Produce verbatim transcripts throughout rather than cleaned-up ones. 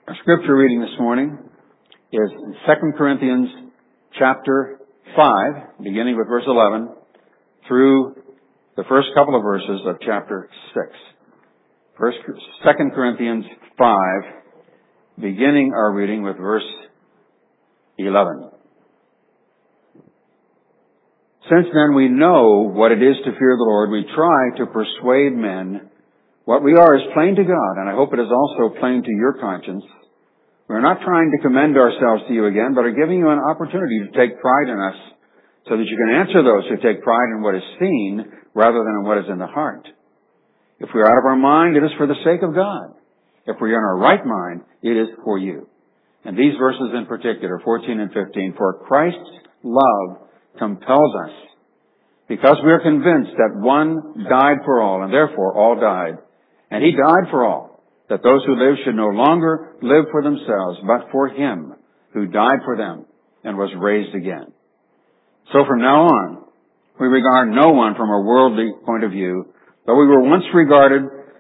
Our scripture reading this morning is in Second Corinthians chapter five, beginning with verse eleven, through the first couple of verses of chapter six. First, Second Corinthians five, beginning our reading with verse eleven. Since then we know what it is to fear the Lord, we try to persuade men. What we are is plain to God, and I hope it is also plain to your conscience. We are not trying to commend ourselves to you again, but are giving you an opportunity to take pride in us so that you can answer those who take pride in what is seen rather than in what is in the heart. If we are out of our mind, it is for the sake of God. If we are in our right mind, it is for you. And these verses in particular, fourteen and fifteen, for Christ's love compels us, because we are convinced that one died for all, and therefore all died. And he died for all, that those who live should no longer live for themselves, but for him who died for them and was raised again. So from now on, we regard no one from a worldly point of view. Though we were once regarded,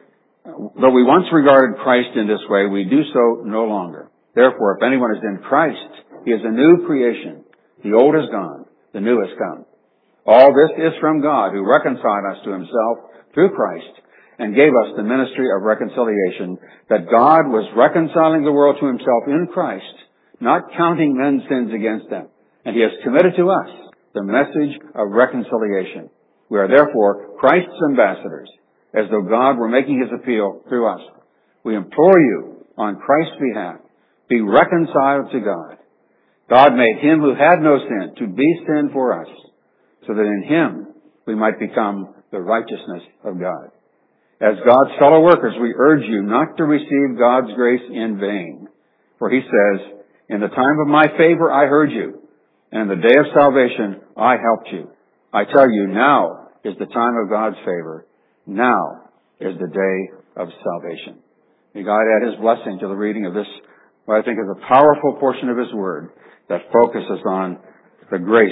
though we once regarded Christ in this way, we do so no longer. Therefore, if anyone is in Christ, he is a new creation. The old is gone, the new has come. All this is from God, who reconciled us to himself through Christ and gave us the ministry of reconciliation, that God was reconciling the world to himself in Christ, not counting men's sins against them. And he has committed to us the message of reconciliation. We are therefore Christ's ambassadors, as though God were making his appeal through us. We implore you, on Christ's behalf, be reconciled to God. God made him who had no sin to be sin for us, so that in him we might become the righteousness of God. As God's fellow workers, we urge you not to receive God's grace in vain. For he says, in the time of my favor I heard you, and in the day of salvation I helped you. I tell you, now is the time of God's favor. Now is the day of salvation. May God add his blessing to the reading of this, what I think is a powerful portion of his word that focuses on the grace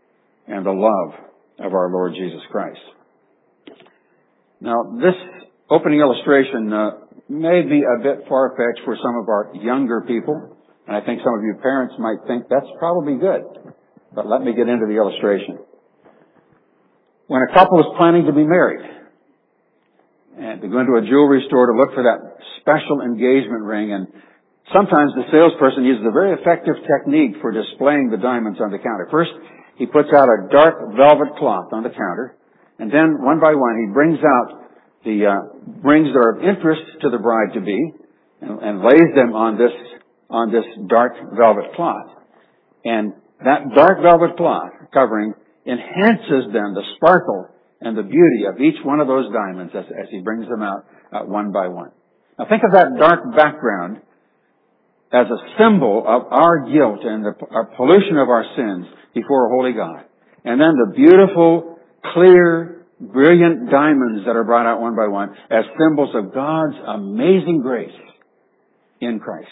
and the love of our Lord Jesus Christ. Now, this opening illustration uh, may be a bit far-fetched for some of our younger people, and I think some of you parents might think that's probably good. But let me get into the illustration. When a couple is planning to be married, and they go into a jewelry store to look for that special engagement ring, and sometimes the salesperson uses a very effective technique for displaying the diamonds on the counter. First, he puts out a dark velvet cloth on the counter, and then one by one he brings out the uh, rings that are of interest to the bride-to-be and, and lays them on this on this dark velvet cloth. And that dark velvet cloth covering enhances then the sparkle and the beauty of each one of those diamonds as, as he brings them out uh, one by one. Now think of that dark background as a symbol of our guilt and the our pollution of our sins before a holy God. And then the beautiful, clear, brilliant diamonds that are brought out one by one as symbols of God's amazing grace in Christ.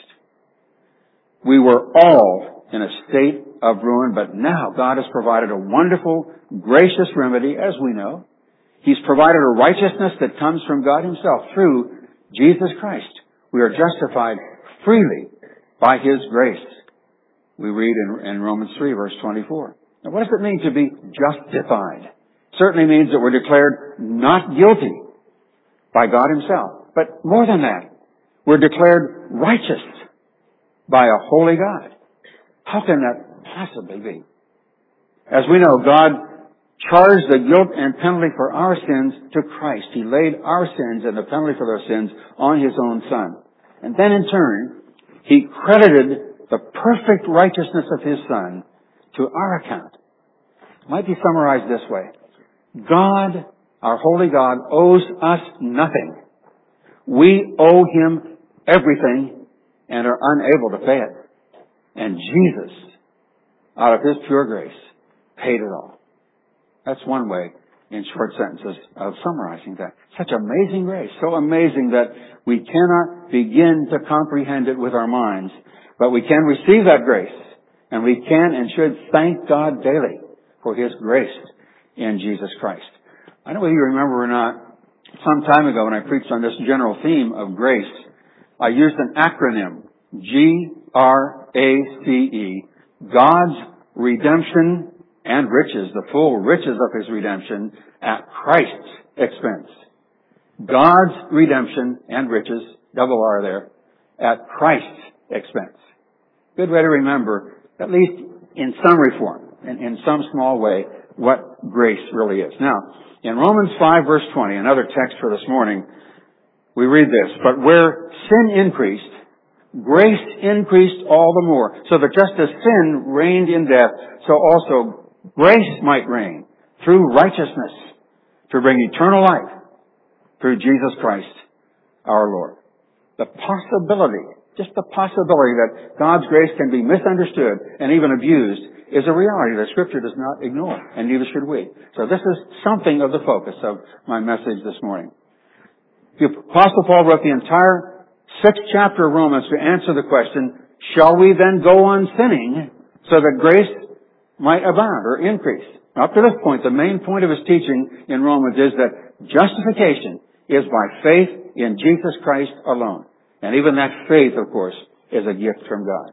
We were all in a state of ruin, but now God has provided a wonderful, gracious remedy, as we know. He's provided a righteousness that comes from God himself through Jesus Christ. We are justified freely by his grace. We read in, in Romans three, verse twenty-four. Now, what does it mean to be justified? It certainly means that we're declared not guilty by God himself. But more than that, we're declared righteous by a holy God. How can that possibly be? As we know, God charged the guilt and penalty for our sins to Christ. He laid our sins and the penalty for those sins on his own Son. And then in turn, he credited the perfect righteousness of his Son to our account. It might be summarized this way. God, our holy God, owes us nothing. We owe him everything and are unable to pay it. And Jesus, out of his pure grace, paid it all. That's one way, in short sentences, of summarizing that. Such amazing grace, so amazing that we cannot begin to comprehend it with our minds, but we can receive that grace, and we can and should thank God daily for his grace in Jesus Christ. I don't know whether you remember or not, some time ago when I preached on this general theme of grace, I used an acronym, G R A C E, God's redemption and riches, the full riches of His redemption at Christ's expense. God's redemption and riches, double R there, at Christ's expense. Good way to remember, at least in some reform, in, in some small way, what grace really is. Now, in Romans five verse twenty, another text for this morning, we read this, but where sin increased, grace increased all the more, so that just as sin reigned in death, so also grace might reign through righteousness to bring eternal life through Jesus Christ our Lord. The possibility, just the possibility that God's grace can be misunderstood and even abused is a reality that Scripture does not ignore, and neither should we. So this is something of the focus of my message this morning. The Apostle Paul wrote the entire sixth chapter of Romans to answer the question, shall we then go on sinning so that grace might abound or increase? Up to this point, the main point of his teaching in Romans is that justification is by faith in Jesus Christ alone. And even that faith, of course, is a gift from God.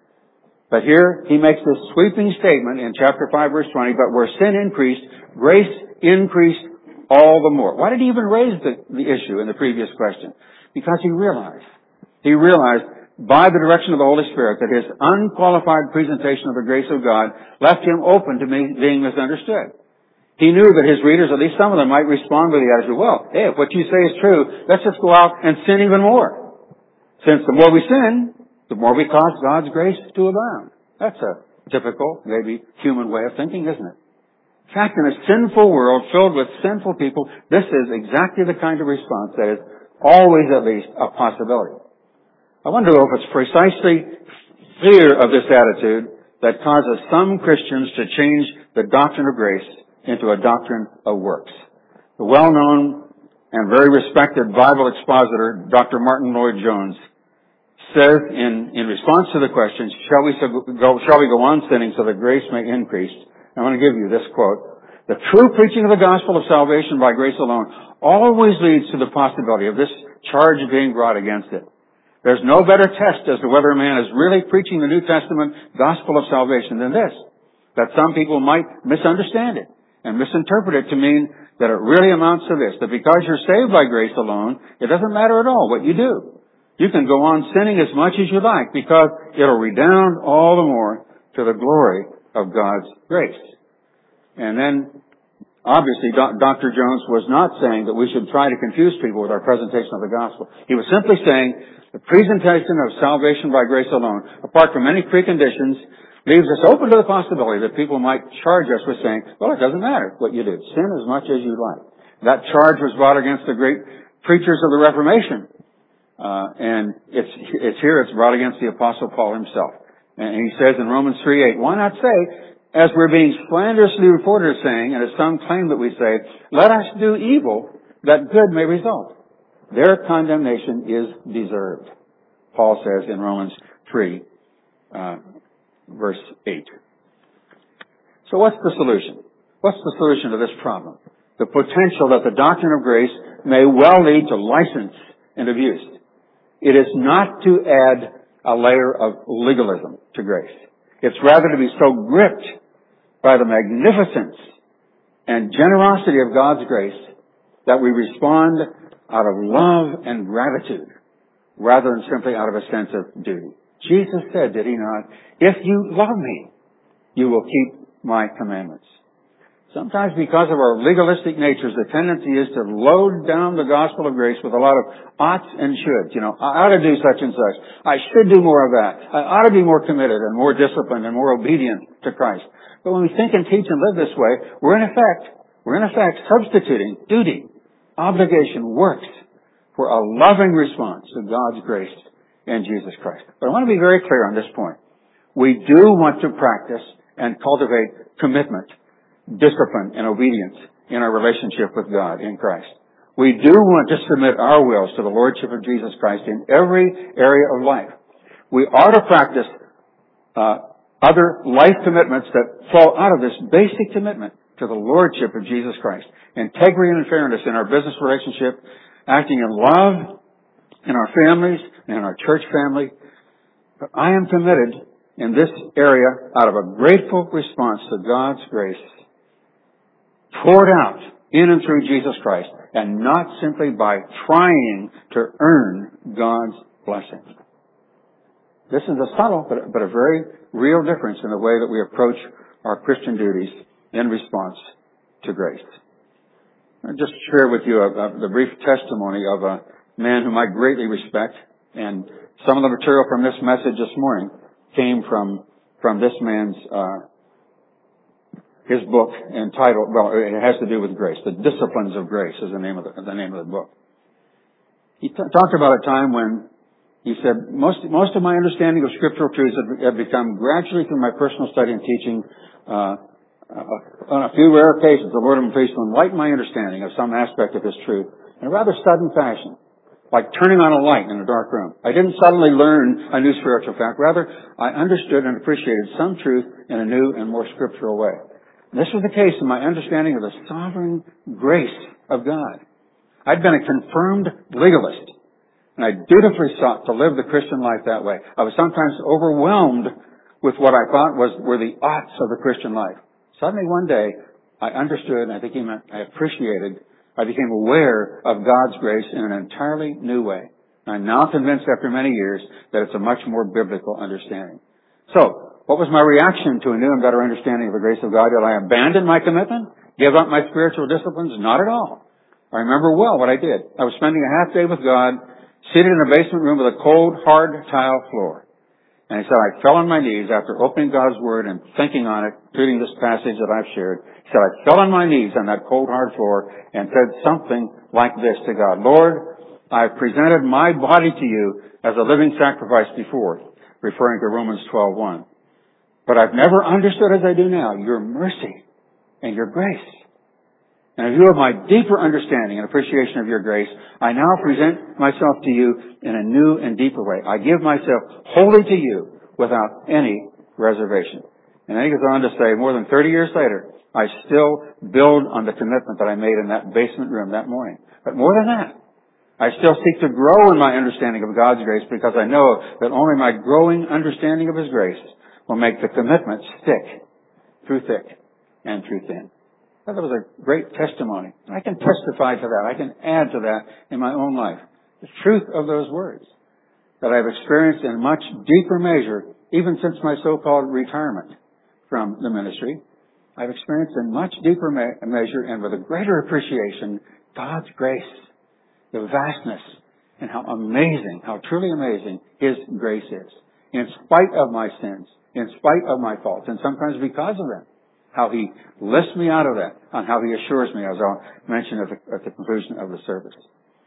But here, he makes this sweeping statement in chapter five, verse twenty, but where sin increased, grace increased all the more. Why did he even raise the, the issue in the previous question? Because he realized, he realized by the direction of the Holy Spirit that his unqualified presentation of the grace of God left him open to being misunderstood. He knew that his readers, at least some of them, might respond with the attitude, well, hey, if what you say is true, let's just go out and sin even more. Since the more we sin, the more we cause God's grace to abound. That's a typical, maybe human way of thinking, isn't it? In fact, in a sinful world filled with sinful people, this is exactly the kind of response that is always at least a possibility. I wonder if it's precisely fear of this attitude that causes some Christians to change the doctrine of grace into a doctrine of works. The well-known and very respected Bible expositor, Doctor Martin Lloyd-Jones, says in, in response to the question, shall we, go, shall we go on sinning so that grace may increase? I want to give you this quote. The true preaching of the gospel of salvation by grace alone always leads to the possibility of this charge being brought against it. There's no better test as to whether a man is really preaching the New Testament gospel of salvation than this, that some people might misunderstand it and misinterpret it to mean that it really amounts to this, that because you're saved by grace alone, it doesn't matter at all what you do. You can go on sinning as much as you like because it'll redound all the more to the glory of God's grace. And then, obviously, Doctor Jones was not saying that we should try to confuse people with our presentation of the gospel. He was simply saying the presentation of salvation by grace alone, apart from any preconditions, leaves us open to the possibility that people might charge us with saying, well, it doesn't matter what you do. Sin as much as you like. That charge was brought against the great preachers of the Reformation. Uh, and it's, it's here, it's brought against the Apostle Paul himself. And he says in Romans three eight, why not say, as we're being slanderously reported as saying, and as some claim that we say, let us do evil that good may result. Their condemnation is deserved, Paul says in Romans three, uh, verse eight. So what's the solution? What's the solution to this problem? The potential that the doctrine of grace may well lead to license and abuse. It is not to add a layer of legalism to grace. It's rather to be so gripped by the magnificence and generosity of God's grace that we respond out of love and gratitude rather than simply out of a sense of duty. Jesus said, did he not, if you love me, you will keep my commandments. Sometimes because of our legalistic natures, the tendency is to load down the gospel of grace with a lot of oughts and shoulds. You know, I ought to do such and such. I should do more of that. I ought to be more committed and more disciplined and more obedient to Christ. But when we think and teach and live this way, we're in effect, we're in effect substituting duty, obligation, works for a loving response to God's grace in Jesus Christ. But I want to be very clear on this point. We do want to practice and cultivate commitment, discipline, and obedience in our relationship with God in Christ. We do want to submit our wills to the Lordship of Jesus Christ in every area of life. We are to practice uh, other life commitments that fall out of this basic commitment to the Lordship of Jesus Christ. Integrity and fairness in our business relationship, acting in love in our families and in our church family, But I am committed in this area out of a grateful response to God's grace poured out in and through Jesus Christ, and not simply by trying to earn God's blessing. This is a subtle but, but a very real difference in the way that we approach our Christian duties in response to grace. I'll just share with you a, a, the brief testimony of a man whom I greatly respect, and some of the material from this message this morning came from from this man's uh, his book entitled, well, it has to do with grace. The Disciplines of Grace is the name of the, the name of the book. He t- talked about a time when he said, most, most of my understanding of scriptural truths have, have become gradually through my personal study and teaching, uh, uh, on a few rare occasions, the Lord and priest will enlighten my understanding of some aspect of His truth in a rather sudden fashion, like turning on a light in a dark room. I didn't suddenly learn a new spiritual fact. Rather, I understood and appreciated some truth in a new and more scriptural way. This was the case in my understanding of the sovereign grace of God. I'd been a confirmed legalist, and I dutifully sought to live the Christian life that way. I was sometimes overwhelmed with what I thought was were the oughts of the Christian life. Suddenly one day, I understood, and I became, I appreciated, I became aware of God's grace in an entirely new way. I'm now convinced after many years that it's a much more biblical understanding. So, what was my reaction to a new and better understanding of the grace of God? Did I abandon my commitment? Give up my spiritual disciplines? Not at all. I remember well what I did. I was spending a half day with God, seated in a basement room with a cold, hard tile floor. And he said, I fell on my knees after opening God's Word and thinking on it, reading this passage that I've shared. He said, I fell on my knees on that cold, hard floor and said something like this to God. Lord, I've presented my body to you as a living sacrifice before, referring to Romans twelve one. But I've never understood as I do now your mercy and your grace. And in view of my deeper understanding and appreciation of your grace, I now present myself to you in a new and deeper way. I give myself wholly to you without any reservation. And then he goes on to say, more than thirty years later, I still build on the commitment that I made in that basement room that morning. But more than that, I still seek to grow in my understanding of God's grace because I know that only my growing understanding of His grace will make the commitment stick through thick and through thin. That was a great testimony. I can testify to that. I can add to that in my own life. The truth of those words that I've experienced in much deeper measure, even since my so-called retirement from the ministry, I've experienced in much deeper me- measure and with a greater appreciation God's grace, the vastness, and how amazing, how truly amazing His grace is. In spite of my sins, in spite of my faults, and sometimes because of them, how He lifts me out of that, and how He assures me, as I'll mention at the, at the conclusion of the service.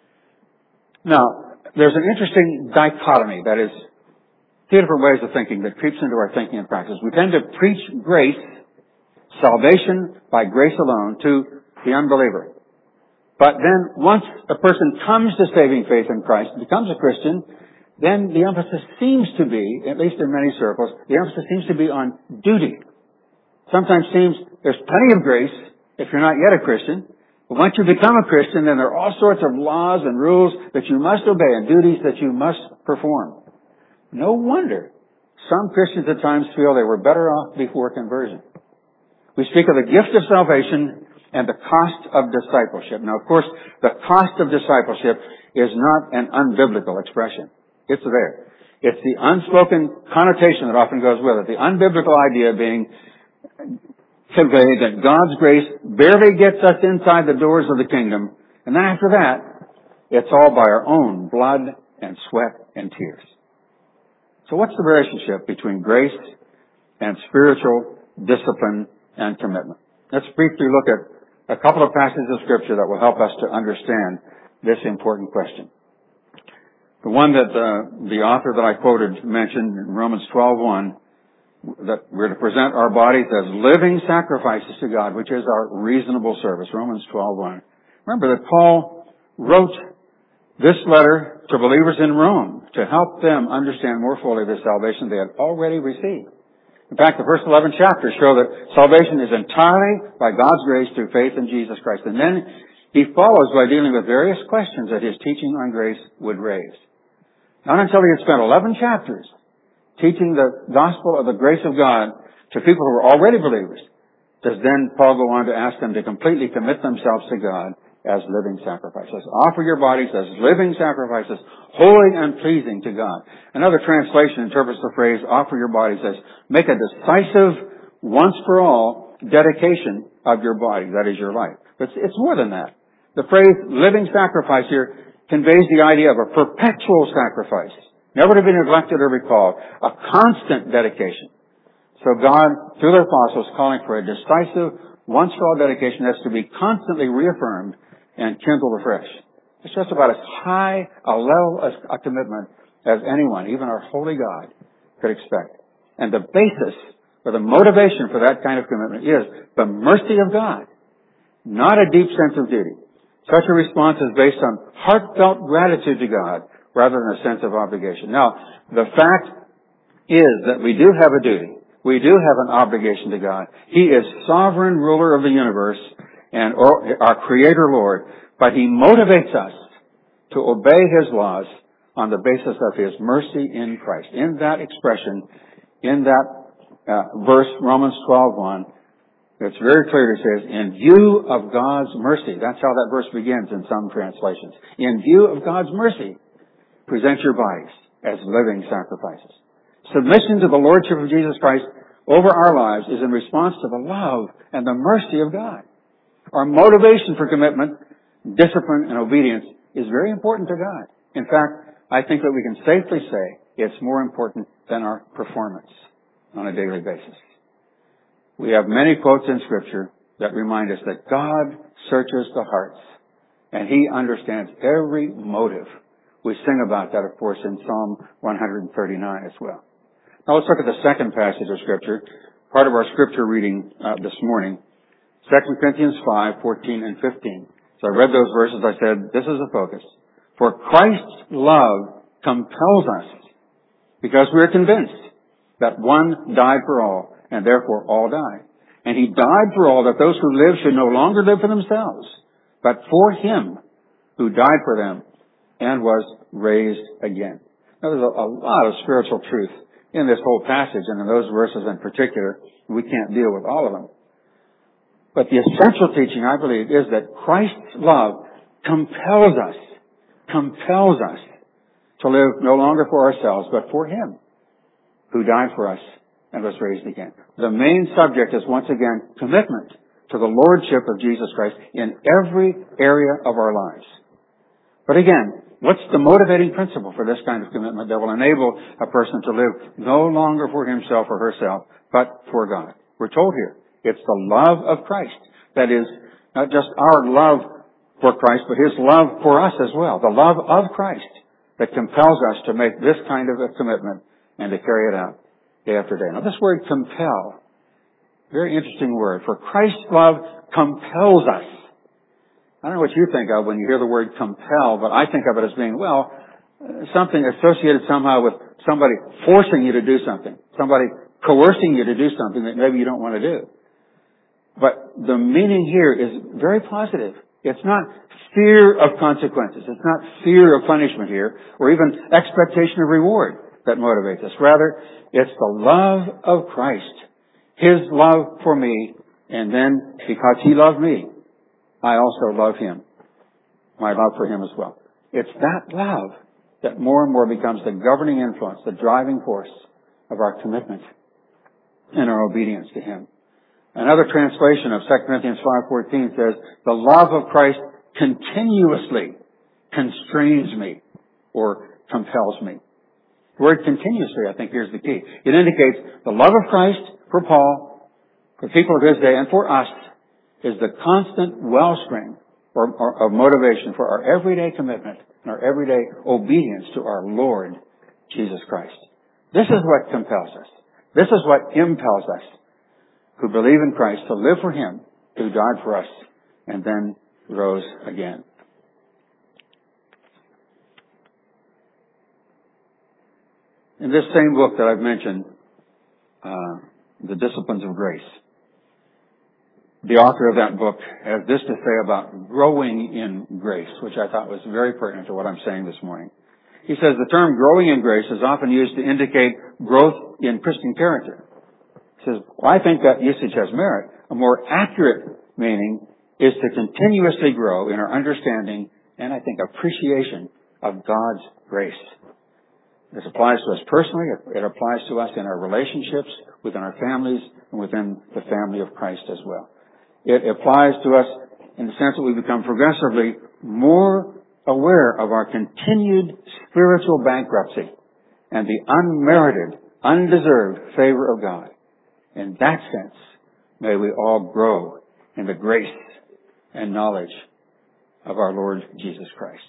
Now, there's an interesting dichotomy, that is, two different ways of thinking that creeps into our thinking and practice. We tend to preach grace, salvation by grace alone, to the unbeliever. But then, once a person comes to saving faith in Christ, becomes a Christian, then the emphasis seems to be, at least in many circles, the emphasis seems to be on duty. Sometimes seems there's plenty of grace if you're not yet a Christian. But once you become a Christian, then there are all sorts of laws and rules that you must obey and duties that you must perform. No wonder some Christians at times feel they were better off before conversion. We speak of the gift of salvation and the cost of discipleship. Now, of course, the cost of discipleship is not an unbiblical expression. It's there. It's the unspoken connotation that often goes with it. The unbiblical idea being conveyed that God's grace barely gets us inside the doors of the kingdom, and then after that, it's all by our own blood and sweat and tears. So what's the relationship between grace and spiritual discipline and commitment? Let's briefly look at a couple of passages of Scripture that will help us to understand this important question. The one that uh, the author that I quoted mentioned in Romans twelve one, that we're to present our bodies as living sacrifices to God, which is our reasonable service. Romans twelve one. Remember that Paul wrote this letter to believers in Rome to help them understand more fully the salvation they had already received. In fact, the first eleven chapters show that salvation is entirely by God's grace through faith in Jesus Christ. And then he follows by dealing with various questions that his teaching on grace would raise. Not until he had spent eleven chapters teaching the gospel of the grace of God to people who are already believers, does then Paul go on to ask them to completely commit themselves to God as living sacrifices. Offer your bodies as living sacrifices, holy and pleasing to God. Another translation interprets the phrase, offer your bodies as, make a decisive, once for all, dedication of your body. That is your life. But it's, it's more than that. The phrase living sacrifice here conveys the idea of a perpetual sacrifice, never to be neglected or recalled, a constant dedication. So God, through the apostles, calling for a decisive, once-for-all dedication that's to be constantly reaffirmed and kindled afresh. It's just about as high a level of a commitment as anyone, even our holy God, could expect. And the basis or the motivation for that kind of commitment is the mercy of God, not a deep sense of duty. Such a response is based on heartfelt gratitude to God rather than a sense of obligation. Now, the fact is that we do have a duty. We do have an obligation to God. He is sovereign ruler of the universe and our Creator Lord, but He motivates us to obey His laws on the basis of His mercy in Christ. In that expression, in that uh, verse, Romans twelve one, it's very clear. It says, in view of God's mercy. That's how that verse begins in some translations. In view of God's mercy, present your bodies as living sacrifices. Submission to the Lordship of Jesus Christ over our lives is in response to the love and the mercy of God. Our motivation for commitment, discipline, and obedience is very important to God. In fact, I think that we can safely say it's more important than our performance on a daily basis. We have many quotes in Scripture that remind us that God searches the hearts and He understands every motive. We sing about that, of course, in Psalm one thirty-nine as well. Now let's look at the second passage of Scripture, part of our Scripture reading uh, this morning, Second Corinthians five, fourteen and fifteen. So I read those verses. I said, this is the focus. For Christ's love compels us because we are convinced that one died for all, and therefore all die. And He died for all, that those who live should no longer live for themselves, but for Him who died for them and was raised again. Now there's a, a lot of spiritual truth in this whole passage, and in those verses in particular. We can't deal with all of them. But the essential teaching, I believe, is that Christ's love compels us, compels us to live no longer for ourselves, but for Him who died for us and was raised again. The main subject is once again commitment to the Lordship of Jesus Christ in every area of our lives. But again, what's the motivating principle for this kind of commitment that will enable a person to live no longer for himself or herself, but for God? We're told here, it's the love of Christ. That is, not just our love for Christ, but His love for us as well. The love of Christ that compels us to make this kind of a commitment and to carry it out day after day. Now this word compel, very interesting word. For Christ's love compels us. I don't know what you think of when you hear the word compel, but I think of it as being, well, something associated somehow with somebody forcing you to do something, somebody coercing you to do something that maybe you don't want to do. But the meaning here is very positive. It's not fear of consequences. It's not fear of punishment here, or even expectation of reward that motivates us. Rather, it's the love of Christ, His love for me, and then because He loved me, I also love Him. My love for Him as well. It's that love that more and more becomes the governing influence, the driving force of our commitment and our obedience to Him. Another translation of Second Corinthians five fourteen says, the love of Christ continuously constrains me or compels me. The word continuously, I think, here's the key. It indicates the love of Christ for Paul, for people of his day, and for us is the constant wellspring or, or, of motivation for our everyday commitment and our everyday obedience to our Lord Jesus Christ. This is what compels us. This is what impels us who believe in Christ to live for Him who died for us and then rose again. In this same book that I've mentioned, uh, The Disciplines of Grace, the author of that book has this to say about growing in grace, which I thought was very pertinent to what I'm saying this morning. He says the term growing in grace is often used to indicate growth in Christian character. He says, well, I think that usage has merit. A more accurate meaning is to continuously grow in our understanding and, I think, appreciation of God's grace. This applies to us personally. It applies to us in our relationships, within our families, and within the family of Christ as well. It applies to us in the sense that we become progressively more aware of our continued spiritual bankruptcy and the unmerited, undeserved favor of God. In that sense, may we all grow in the grace and knowledge of our Lord Jesus Christ.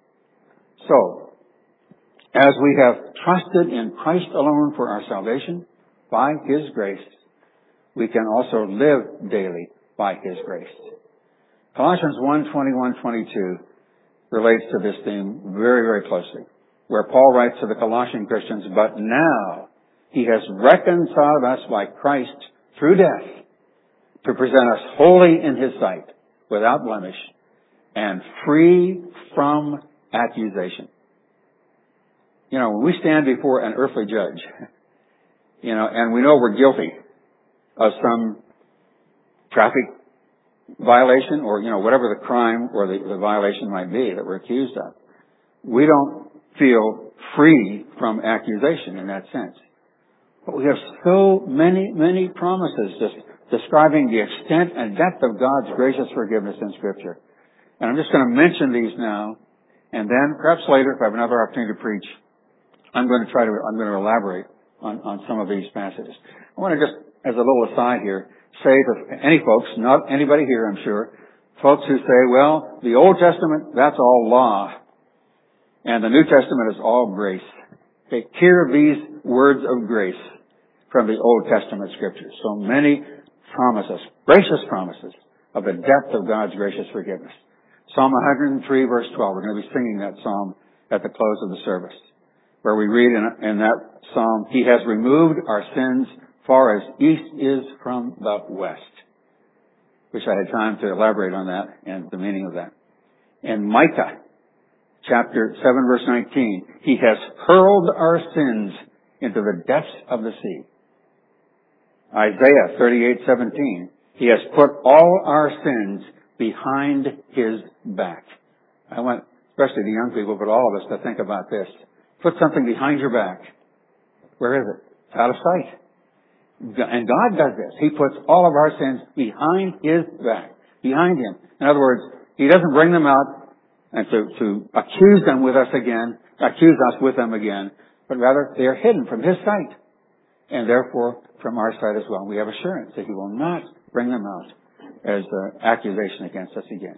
So, as we have trusted in Christ alone for our salvation, by His grace, we can also live daily by His grace. Colossians one, twenty-one, twenty-two relates to this theme very, very closely, where Paul writes to the Colossian Christians, but now He has reconciled us by Christ through death to present us holy in His sight, without blemish, and free from accusation. You know, when we stand before an earthly judge, you know, and we know we're guilty of some traffic violation or, you know, whatever the crime or the, the violation might be that we're accused of, we don't feel free from accusation in that sense. But we have so many, many promises just describing the extent and depth of God's gracious forgiveness in Scripture. And I'm just going to mention these now, and then perhaps later, if I have another opportunity to preach, I'm going to try to, I'm going to elaborate on, on some of these passages. I want to just, as a little aside here, say to any folks, not anybody here, I'm sure, folks who say, well, the Old Testament, that's all law, and the New Testament is all grace. Okay, hear these words of grace from the Old Testament Scriptures. So many promises, gracious promises of the depth of God's gracious forgiveness. Psalm one hundred three, verse twelve. We're going to be singing that psalm at the close of the service, where we read in, in that psalm, He has removed our sins far as east is from the west. Wish I had time to elaborate on that and the meaning of that. In Micah, chapter seven, verse nineteen, He has hurled our sins into the depths of the sea. Isaiah thirty-eight, seventeen, He has put all our sins behind His back. I want, especially the young people, but all of us, to think about this. Put something behind your back. Where is it? It's out of sight. And God does this. He puts all of our sins behind His back, behind Him. In other words, He doesn't bring them out and to, to accuse them with us again, accuse us with them again, but rather they are hidden from His sight, and therefore from our sight as well. We have assurance that He will not bring them out as an accusation against us again.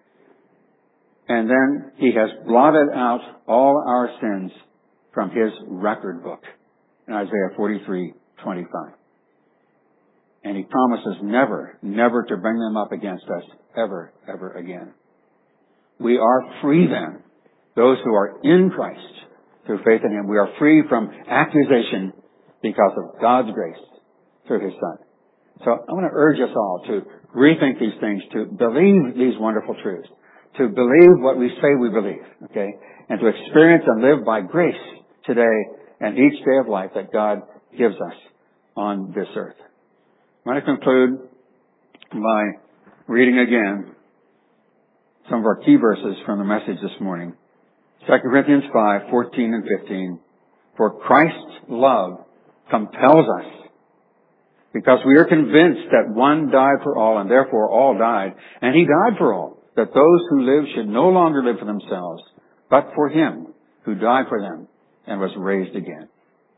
And then He has blotted out all our sins from His record book in Isaiah forty-three, twenty-five. And He promises never, never to bring them up against us ever, ever again. We are free then, those who are in Christ through faith in Him. We are free from accusation because of God's grace through His Son. So I want to urge us all to rethink these things, to believe these wonderful truths, to believe what we say we believe, okay, and to experience and live by grace today and each day of life that God gives us on this earth. I want to conclude by reading again some of our key verses from the message this morning. Second Corinthians five, fourteen and fifteen. For Christ's love compels us, because we are convinced that one died for all, and therefore all died, and He died for all, that those who live should no longer live for themselves, but for Him who died for them and was raised again.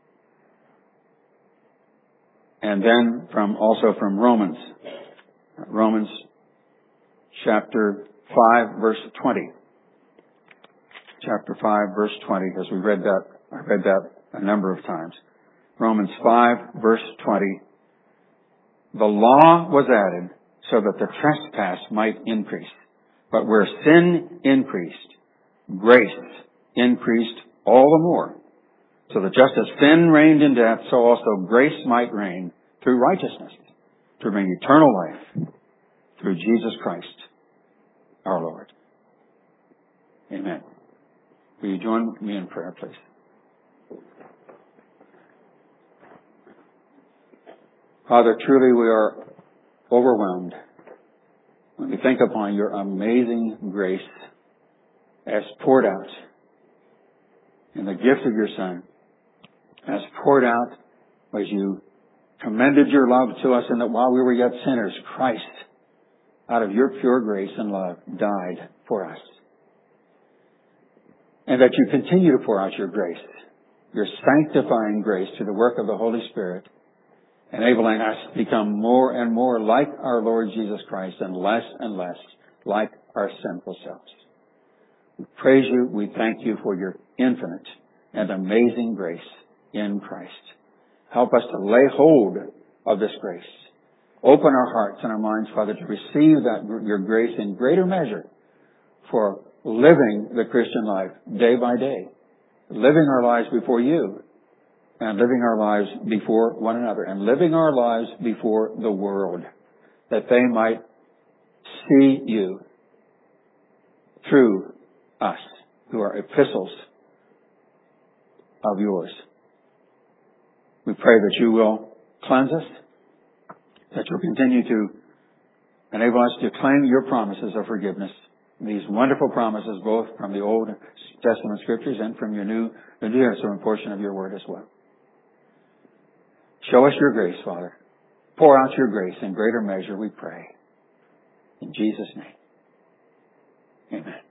And then from also from Romans, Romans chapter five, verse twenty. Chapter five, verse twenty, as we read that, I read that a number of times. Romans five, verse twenty. The law was added so that the trespass might increase. But where sin increased, grace increased all the more. So that just as sin reigned in death, so also grace might reign through righteousness, to bring eternal life through Jesus Christ, our Lord. Amen. Will you join me in prayer, please? Father, truly we are overwhelmed when we think upon your amazing grace as poured out in the gift of your Son, as poured out as you commended your love to us, and that while we were yet sinners, Christ, out of your pure grace and love, died for us. And that you continue to pour out your grace, your sanctifying grace through the work of the Holy Spirit, enabling us to become more and more like our Lord Jesus Christ and less and less like our sinful selves. We praise you. We thank you for your infinite and amazing grace in Christ. Help us to lay hold of this grace. Open our hearts and our minds, Father, to receive that your grace in greater measure for living the Christian life day by day, living our lives before you, and living our lives before one another, and living our lives before the world, that they might see you through us, who are epistles of yours. We pray that you will cleanse us, that you'll continue to enable us to claim your promises of forgiveness, these wonderful promises both from the Old Testament Scriptures and from your New, the New Testament portion of your Word as well. Show us your grace, Father. Pour out your grace in greater measure, we pray. In Jesus' name, amen.